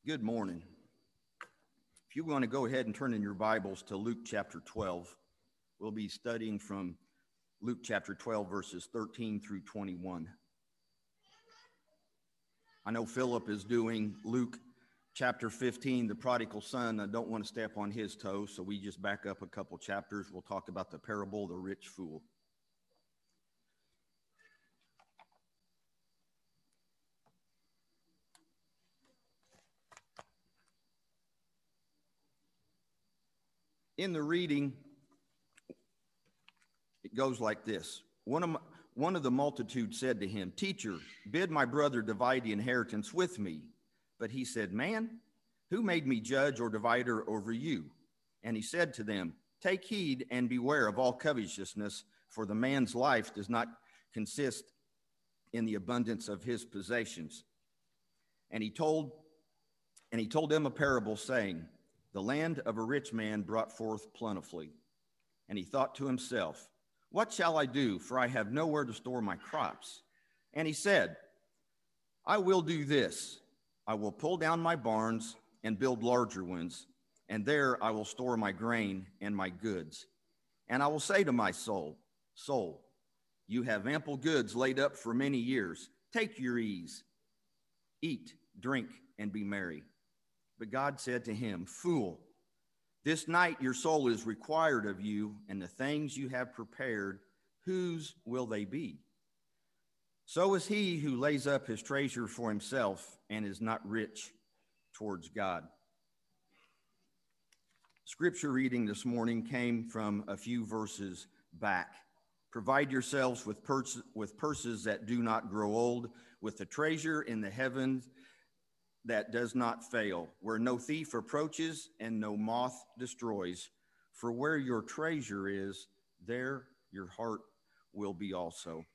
Good morning. If you want to go ahead and turn in your Bibles to Luke chapter 12, we'll be studying from Luke chapter 12, verses 13 through 21. I know Philip is doing Luke chapter 15, the prodigal son. I don't want to step on his toes, so we just back up a couple chapters. We'll talk about the parable of the rich fool. In the reading, it goes like this. One of the multitude said to him, "Teacher, bid my brother divide the inheritance with me." But he said, "Man, who made me judge or divider over you?" And he said to them, "Take heed and beware of all covetousness, for the man's life does not consist in the abundance of his possessions." And he told them a parable, saying, "The land of a rich man brought forth plentifully. And he thought to himself, 'What shall I do? For I have nowhere to store my crops.' And he said, 'I will do this. I will pull down my barns and build larger ones, and there I will store my grain and my goods. And I will say to my soul, Soul, you have ample goods laid up for many years. Take your ease. Eat, drink, and be merry.' But God said to him, 'Fool, this night your soul is required of you, and the things you have prepared, whose will they be? So is he who lays up his treasure for himself and is not rich towards God.'" Scripture reading this morning came from a few verses back. "Provide yourselves with purses that do not grow old, with a treasure in the heavens that does not fail, where no thief approaches and no moth destroys. For where your treasure is, there your heart will be also."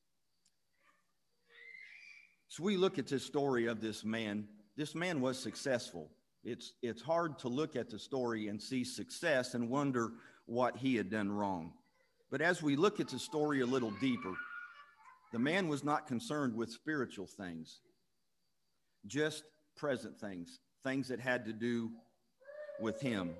So we look at this story of this man. This man was successful. It's hard to look at the story and see success and wonder what he had done wrong. But as we look at the story a little deeper, the man was not concerned with spiritual things, just present things, things that had to do with him.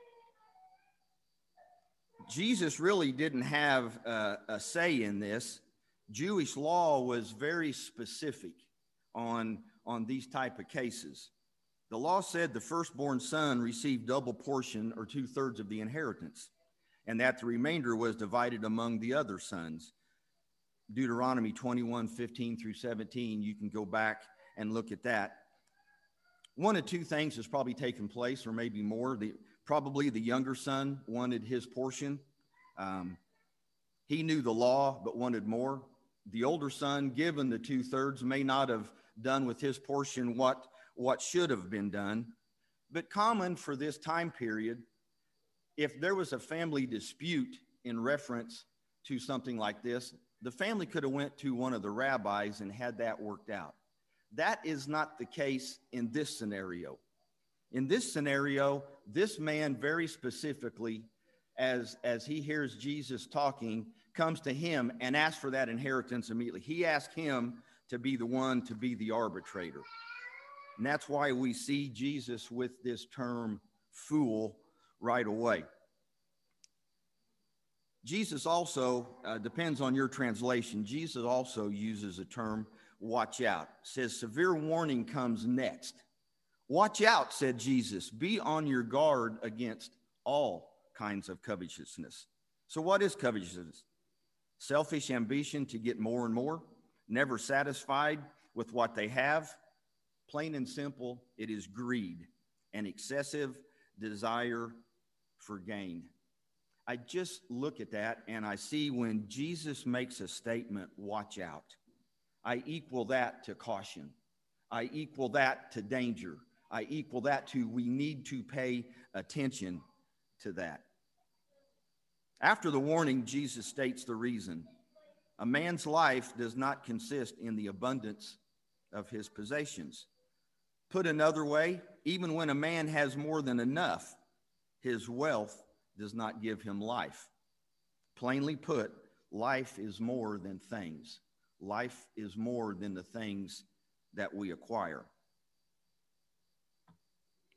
Jesus really didn't have a say in this. Jewish law was very specific on these type of cases. The law said the firstborn son received double portion, or 2/3 of the inheritance, and that the remainder was divided among the other sons. Deuteronomy 21:15 through 17, you can go back and look at that. One of two things has probably taken place, or maybe more. Probably the younger son wanted his portion. He knew the law, but wanted more. The older son, given the 2/3, may not have done with his portion what should have been done. But common for this time period, if there was a family dispute in reference to something like this, the family could have went to one of the rabbis and had that worked out. That is not the case in this scenario. In this scenario, this man very specifically, as he hears Jesus talking, comes to him and asks for that inheritance immediately. He asked him to be the one to be the arbitrator. And that's why we see Jesus with this term fool right away. Jesus also, depends on your translation, Jesus also uses the term watch out. It says severe warning comes next. "Watch out," said Jesus. "Be on your guard against all kinds of covetousness." So what is covetousness? Selfish ambition to get more and more, never satisfied with what they have. Plain and simple, it is greed, an excessive desire for gain. I just look at that and I see when Jesus makes a statement, "Watch out," I equal that to caution. I equal that to danger. I equal that to we need to pay attention to that. After the warning, Jesus states the reason. A man's life does not consist in the abundance of his possessions. Put another way, even when a man has more than enough, his wealth does not give him life. Plainly put, life is more than things. Life is more than the things that we acquire.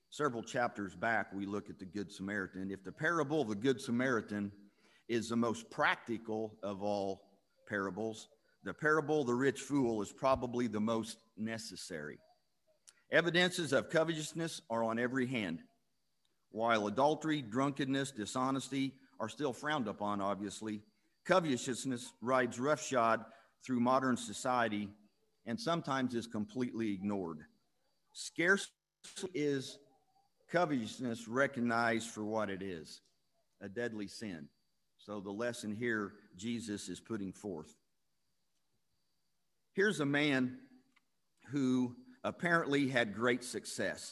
Several chapters back, we look at the Good Samaritan. If the parable of the Good Samaritan is the most practical of all parables, the parable of the rich fool is probably the most necessary. Evidences of covetousness are on every hand. While adultery, drunkenness, dishonesty are still frowned upon, obviously, covetousness rides roughshod through modern society and sometimes is completely ignored. Scarcely is covetousness recognized for what it is, a deadly sin. So the lesson here Jesus is putting forth. Here's a man who apparently had great success,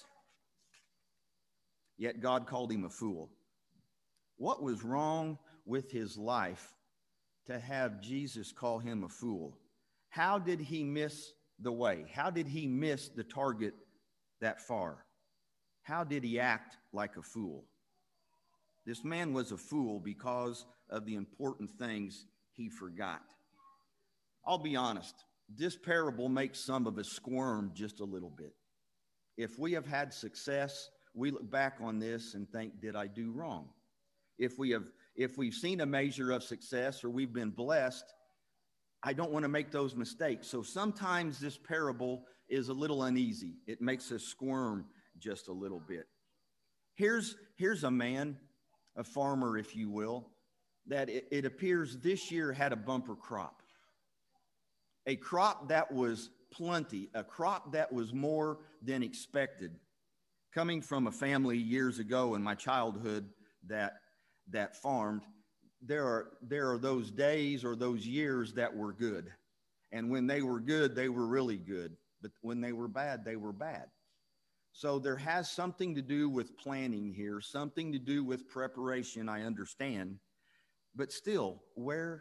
yet God called him a fool. What was wrong with his life to have Jesus call him a fool? How did he miss the way? How did he miss the target that far? How did he act like a fool? This man was a fool because of the important things he forgot. I'll be honest, this parable makes some of us squirm just a little bit. If we have had success, we look back on this and think, did I do wrong? If we've seen a measure of success or we've been blessed, I don't want to make those mistakes. So sometimes this parable is a little uneasy. It makes us squirm just a little bit. Here's a man, a farmer, if you will, that it appears this year had a bumper crop. A crop that was plenty, a crop that was more than expected. Coming from a family years ago in my childhood that farmed, there are those days or those years that were good. And when they were good, they were really good. But when they were bad, they were bad. So there has something to do with planning here, something to do with preparation, I understand. But still, where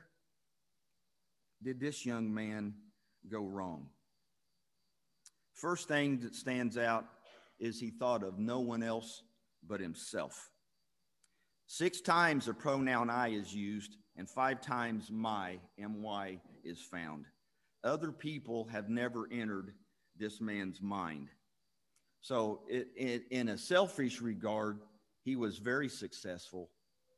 did this young man go wrong? First thing that stands out is he thought of no one else but himself. 6 times the pronoun I is used, and 5 times my, M-Y, is found. Other people have never entered this man's mind. So in a selfish regard, he was very successful.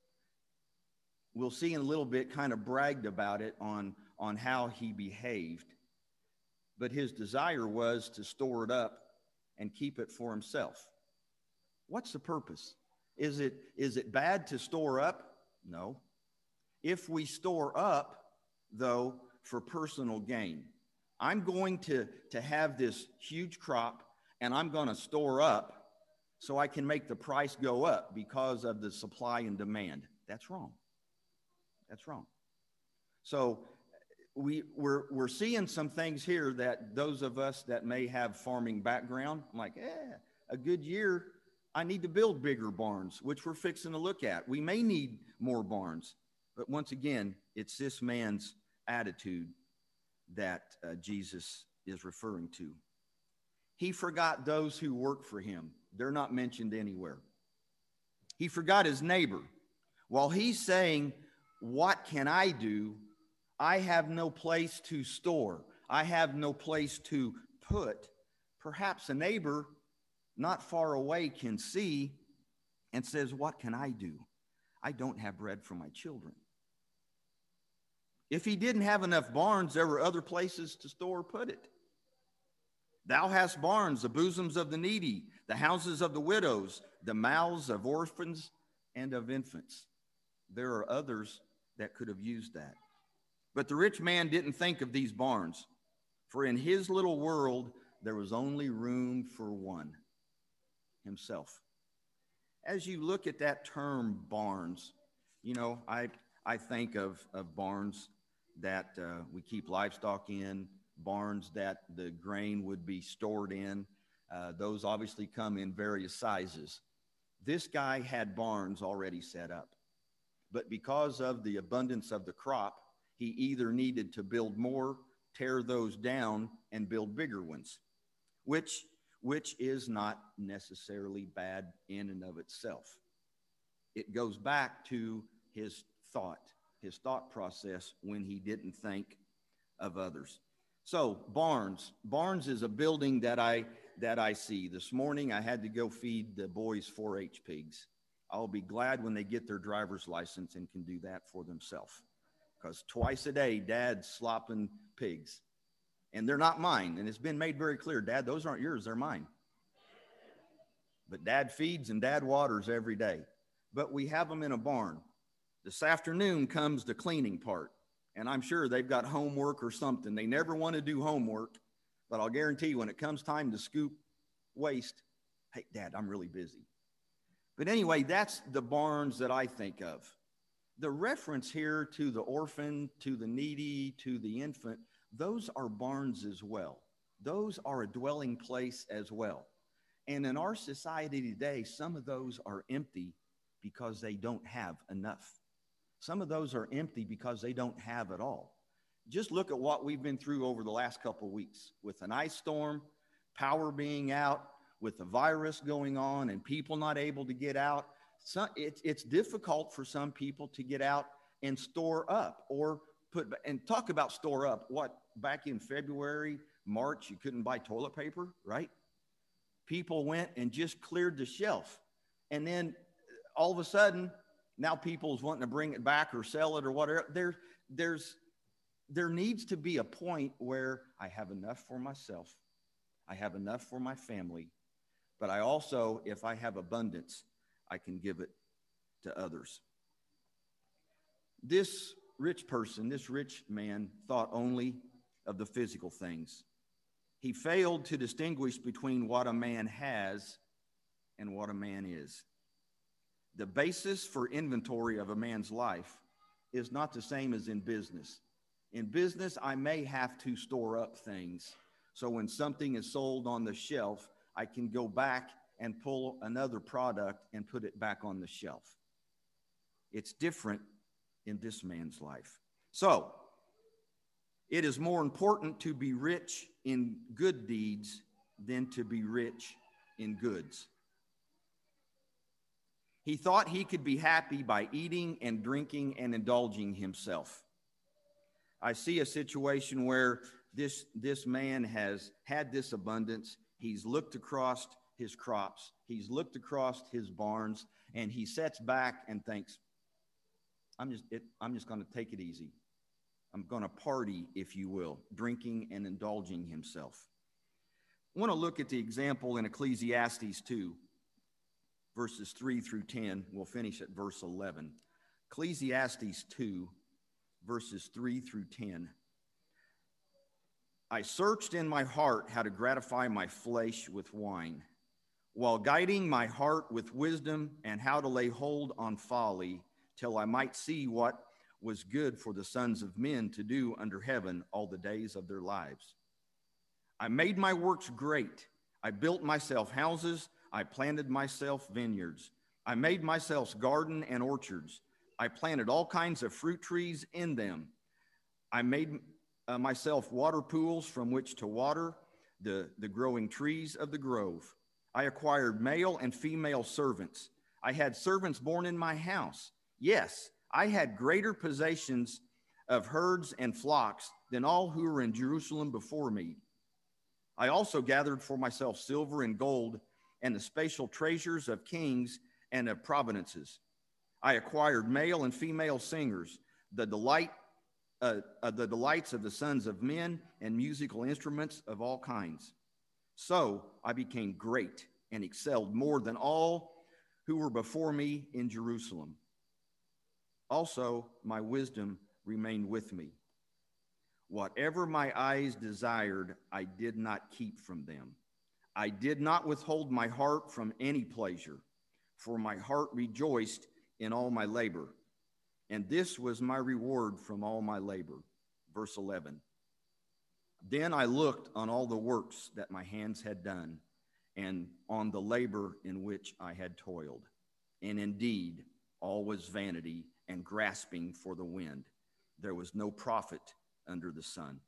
We'll see in a little bit, kind of bragged about it on how he behaved. But his desire was to store it up and keep it for himself. What's the purpose? Is it bad to store up? No. If we store up, though, for personal gain, I'm going to have this huge crop and I'm going to store up so I can make the price go up because of the supply and demand. That's wrong. That's wrong. So we're seeing some things here that those of us that may have farming background, I'm like, a good year, I need to build bigger barns, which we're fixing to look at. We may need more barns. But once again, it's this man's attitude that Jesus is referring to. He forgot those who work for him. They're not mentioned anywhere. He forgot his neighbor. While he's saying, what can I do? I have no place to store. I have no place to put. Perhaps a neighbor not far away can see and says, what can I do? I don't have bread for my children. If he didn't have enough barns, there were other places to store or put it. Thou hast barns, the bosoms of the needy, the houses of the widows, the mouths of orphans and of infants. There are others that could have used that. But the rich man didn't think of these barns, for in his little world, there was only room for one, himself. As you look at that term barns, you know, I think of barns that we keep livestock in, barns that the grain would be stored in. Those obviously come in various sizes. This guy had barns already set up. But because of the abundance of the crop, he either needed to build more, tear those down, and build bigger ones, which is not necessarily bad in and of itself. It goes back to his thought process when he didn't think of others. So barns. Barns is a building that I see. This morning I had to go feed the boys 4-H pigs. I'll be glad when they get their driver's license and can do that for themselves. Because twice a day, Dad's slopping pigs. And they're not mine. And it's been made very clear, Dad, those aren't yours, they're mine. But Dad feeds and Dad waters every day. But we have them in a barn. This afternoon comes the cleaning part. And I'm sure they've got homework or something. They never want to do homework. But I'll guarantee you when it comes time to scoop waste, hey, Dad, I'm really busy. But anyway, that's the barns that I think of. The reference here to the orphan, to the needy, to the infant, those are barns as well. Those are a dwelling place as well. And in our society today, some of those are empty because they don't have enough. Some of those are empty because they don't have it all. Just look at what we've been through over the last couple of weeks with an ice storm, power being out, with the virus going on and people not able to get out. It's difficult for some people to get out and store up or and talk about store up. What, back in February, March, you couldn't buy toilet paper, right? People went and just cleared the shelf. And then all of a sudden, now people's wanting to bring it back or sell it or whatever. There needs to be a point where I have enough for myself. I have enough for my family. But I also, if I have abundance, I can give it to others. This rich person, this rich man, thought only of the physical things. He failed to distinguish between what a man has and what a man is. The basis for inventory of a man's life is not the same as in business. In business, I may have to store up things. So when something is sold on the shelf, I can go back and pull another product and put it back on the shelf. It's different in this man's life. So it is more important to be rich in good deeds than to be rich in goods. He thought he could be happy by eating and drinking and indulging himself. I see a situation where this man has had this abundance. He's looked across his crops. He's looked across his barns, and he sits back and thinks, I'm just going to take it easy. I'm going to party, if you will, drinking and indulging himself. I want to look at the example in Ecclesiastes 2, verses 3 through 10. We'll finish at verse 11. Ecclesiastes 2, verses 3 through 10. I searched in my heart how to gratify my flesh with wine, while guiding my heart with wisdom, and how to lay hold on folly, till I might see what was good for the sons of men to do under heaven all the days of their lives. I made my works great. I built myself houses. I planted myself vineyards. I made myself garden and orchards. I planted all kinds of fruit trees in them. I made myself water pools from which to water the growing trees of the grove. I acquired male and female servants. I had servants born in my house. Yes, I had greater possessions of herds and flocks than all who were in Jerusalem before me. I also gathered for myself silver and gold and the spatial treasures of kings and of provinces. I acquired male and female singers, the delights of the sons of men, and musical instruments of all kinds. So I became great and excelled more than all who were before me in Jerusalem. Also, my wisdom remained with me. Whatever my eyes desired, I did not keep from them. I did not withhold my heart from any pleasure, for my heart rejoiced in all my labor. And this was my reward from all my labor. Verse 11. Then I looked on all the works that my hands had done, and on the labor in which I had toiled. And indeed, all was vanity and grasping for the wind. There was no profit under the sun.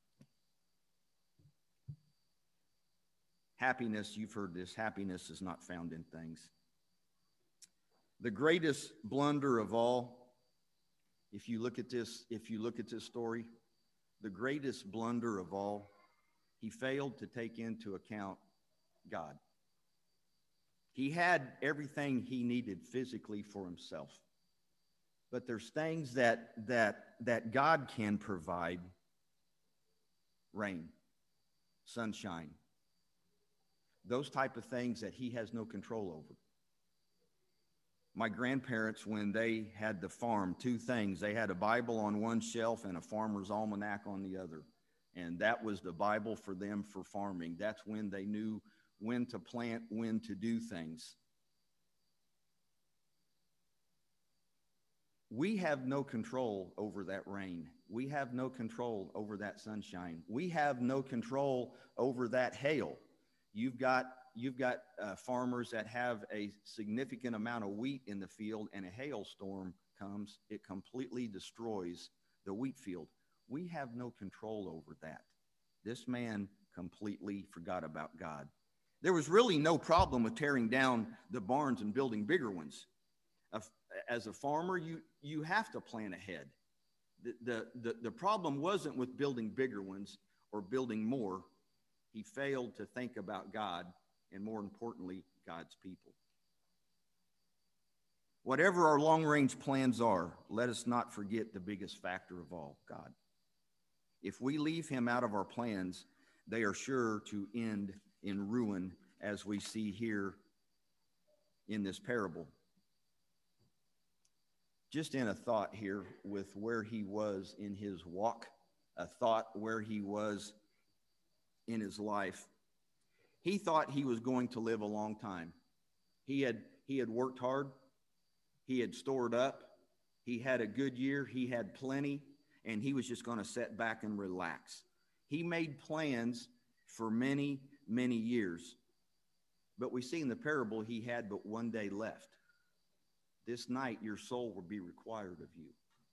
Happiness, you've heard this, happiness is not found in things. The greatest blunder of all, if you look at this story, the greatest blunder of all He failed to take into account God. He had everything he needed physically for himself. But there's things that God can provide: rain, sunshine, those type of things that he has no control over. My grandparents, when they had the farm, two things: they had a Bible on one shelf and a farmer's almanac on the other. And that was the Bible for them for farming. That's when they knew when to plant, when to do things. We have no control over that rain. We have no control over that sunshine. We have no control over that hail. You've got farmers that have a significant amount of wheat in the field, and a hailstorm comes, it completely destroys the wheat field. We have no control over that. This man completely forgot about God. There was really no problem with tearing down the barns and building bigger ones. As a farmer, you have to plan ahead. The problem wasn't with building bigger ones or building more. He failed to think about God, and more importantly, God's people. Whatever our long-range plans are, let us not forget the biggest factor of all, God. If we leave him out of our plans, they are sure to end in ruin, as we see here in this parable. Just in a thought here with where he was in his walk, a thought where he was in his life. He thought he was going to live a long time. He had worked hard. He had stored up. He had a good year. He had plenty, and he was just going to sit back and relax. He made plans for many, many years. But we see in the parable he had but one day left. This night your soul will be required of you.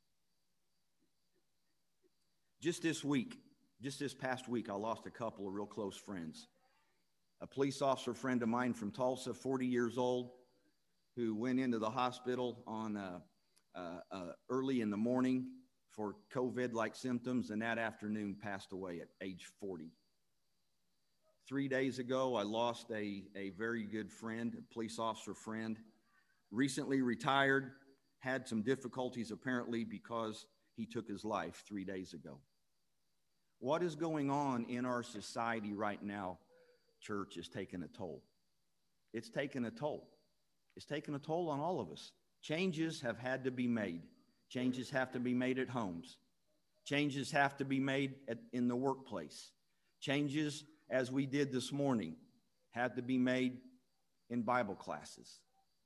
Just this past week, I lost a couple of real close friends. A police officer friend of mine from Tulsa, 40 years old, who went into the hospital on early in the morning for COVID-like symptoms, and that afternoon passed away at age 40. 3 days ago, I lost a very good friend, a police officer friend, recently retired, had some difficulties apparently because he took his life 3 days ago. What is going on in our society right now, church, is taking a toll. It's taken a toll. It's taken a toll on all of us. Changes have had to be made. Changes have to be made at homes. Changes have to be made in the workplace. Changes, as we did this morning, had to be made in Bible classes.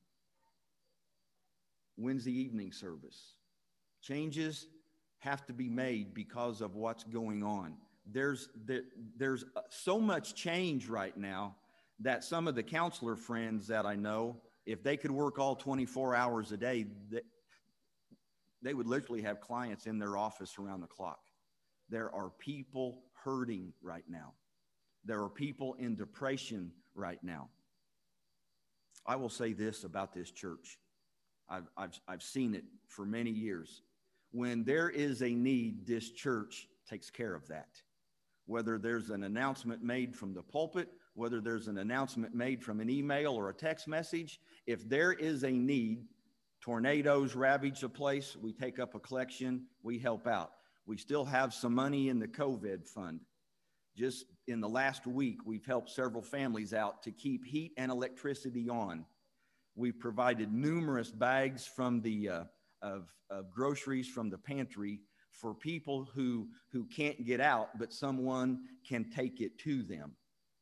Wednesday evening service. Changes have to be made because of what's going on. There's so much change right now that some of the counselor friends that I know, if they could work all 24 hours a day, they would literally have clients in their office around the clock. There are people hurting right now. There are people in depression right now. I will say this about this church. I've seen it for many years. When there is a need, this church takes care of that. Whether there's an announcement made from the pulpit, whether there's an announcement made from an email or a text message, if there is a need, tornadoes ravage a place, we take up a collection, we help out. We still have some money in the COVID fund. Just in the last week, we've helped several families out to keep heat and electricity on. We've provided numerous bags from of groceries from the pantry for people who can't get out, but someone can take it to them.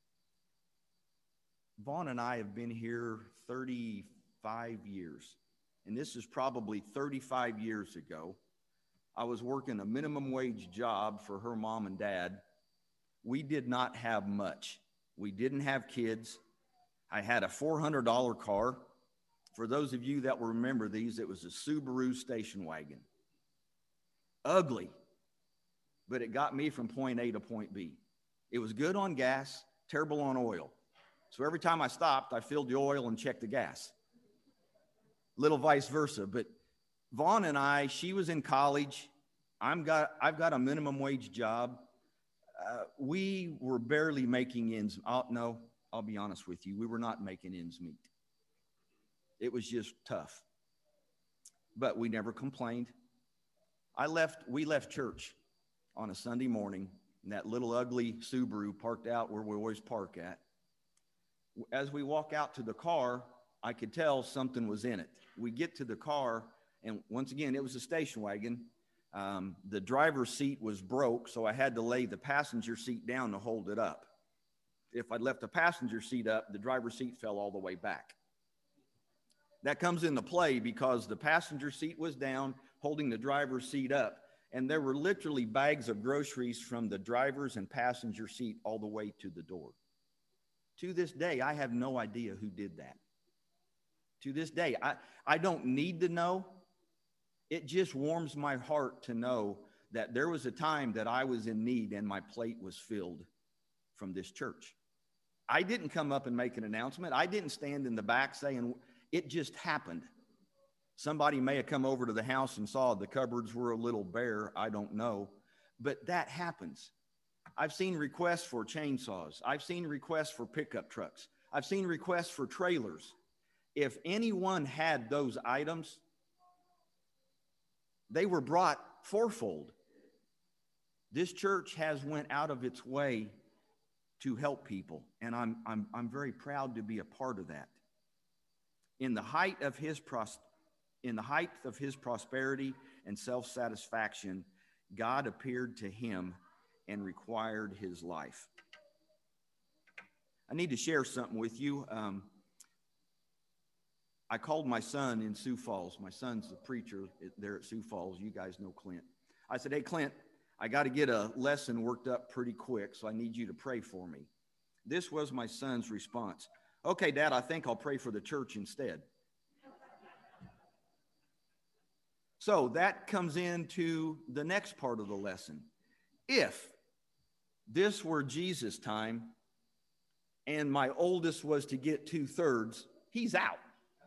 Vaughn and I have been here 35 years, and this is probably 35 years ago. I was working a minimum wage job for her mom and dad. We did not have much. We didn't have kids. I had a $400 car. For those of you that will remember these, it was a Subaru station wagon. Ugly, but it got me from point A to point B. It was good on gas, terrible on oil. So every time I stopped, I filled the oil and checked the gas. Little vice versa. But Vaughn and I, she was in college. I've got a minimum wage job. we were barely making ends. No, I'll be honest with you. We were not making ends meet. It was just tough. But we never complained. We left church on a Sunday morning in that little ugly Subaru parked out where we always park at. As we walk out to the car, I could tell something was in it. We get to the car, and once again, it was a station wagon. The driver's seat was broke, so I had to lay the passenger seat down to hold it up. If I'd left the passenger seat up, the driver's seat fell all the way back. That comes into play because the passenger seat was down, holding the driver's seat up, and there were literally bags of groceries from the driver's and passenger seat all the way to the door. To this day, I have no idea who did that. To this day, I don't need to know. It just warms my heart to know that there was a time that I was in need and my plate was filled from this church. I didn't come up and make an announcement. I didn't stand in the back saying, it just happened. Somebody may have come over to the house and saw the cupboards were a little bare. I don't know. But that happens. I've seen requests for chainsaws. I've seen requests for pickup trucks. I've seen requests for trailers. If anyone had those items, they were brought fourfold. This church has went out of its way to help people, and I'm very proud to be a part of that. In the height of his prosperity and self-satisfaction, God appeared to him and required his life. I need to share something with you. I called my son in Sioux Falls. My son's the preacher there at Sioux Falls. You guys know Clint. I said, hey, Clint, I got to get a lesson worked up pretty quick, so I need you to pray for me. This was my son's response. Okay, Dad, I think I'll pray for the church instead. So that comes into the next part of the lesson. If this were Jesus' time and my oldest was to get 2/3, he's out.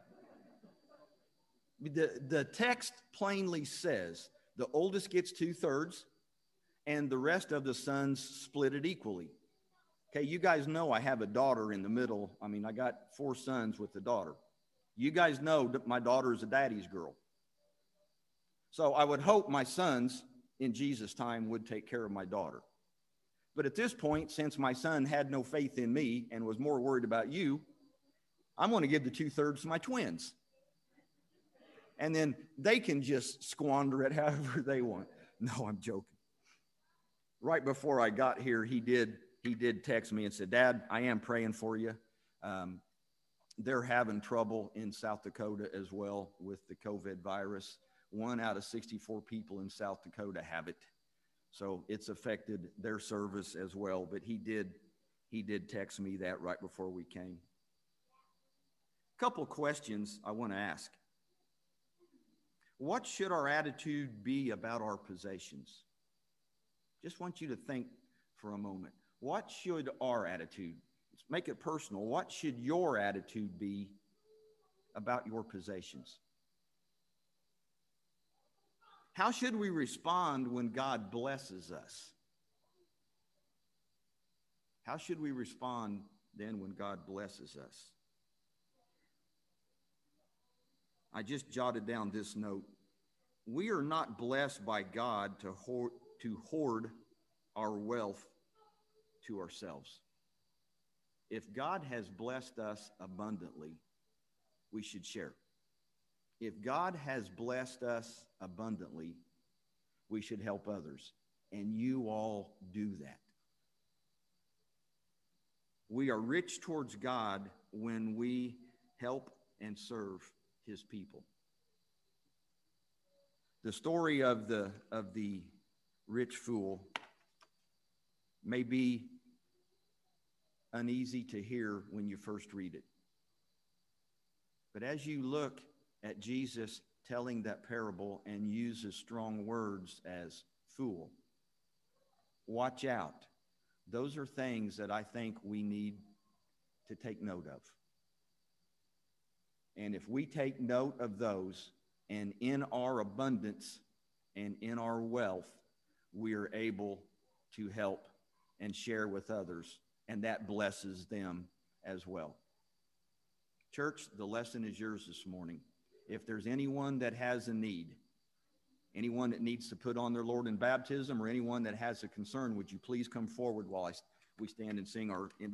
The text plainly says the oldest gets 2/3 and the rest of the sons split it equally. Okay, you guys know I have a daughter in the middle. I mean, I got 4 sons with a daughter. You guys know that my daughter is a daddy's girl. So I would hope my sons in Jesus' time would take care of my daughter. But at this point, since my son had no faith in me and was more worried about you, I'm going to give the 2/3 to my twins. And then they can just squander it however they want. No, I'm joking. Right before I got here, he did text me and said, Dad, I am praying for you. They're having trouble in South Dakota as well with the COVID virus. 1 out of 64 people in South Dakota have it. So it's affected their service as well. But he did text me that right before we came. A couple questions I want to ask. What should our attitude be about our possessions? Just want you to think for a moment. What should our attitude, let's make it personal, what should your attitude be about your possessions? How should we respond when God blesses us? How should we respond then when God blesses us? I just jotted down this note. We are not blessed by God to hoard our wealth to ourselves. If God has blessed us abundantly, we should share. If God has blessed us abundantly, we should help others. And you all do that. We are rich towards God when we help and serve his people. The story of the rich fool may be uneasy to hear when you first read it. But as you look at Jesus telling that parable and uses strong words as fool, watch out. Those are things that I think we need to take note of. And if we take note of those, and in our abundance and in our wealth, we are able to help and share with others, and that blesses them as well. Church, the lesson is yours this morning. If there's anyone that has a need, anyone that needs to put on their Lord in baptism, or anyone that has a concern, would you please come forward while we stand and sing our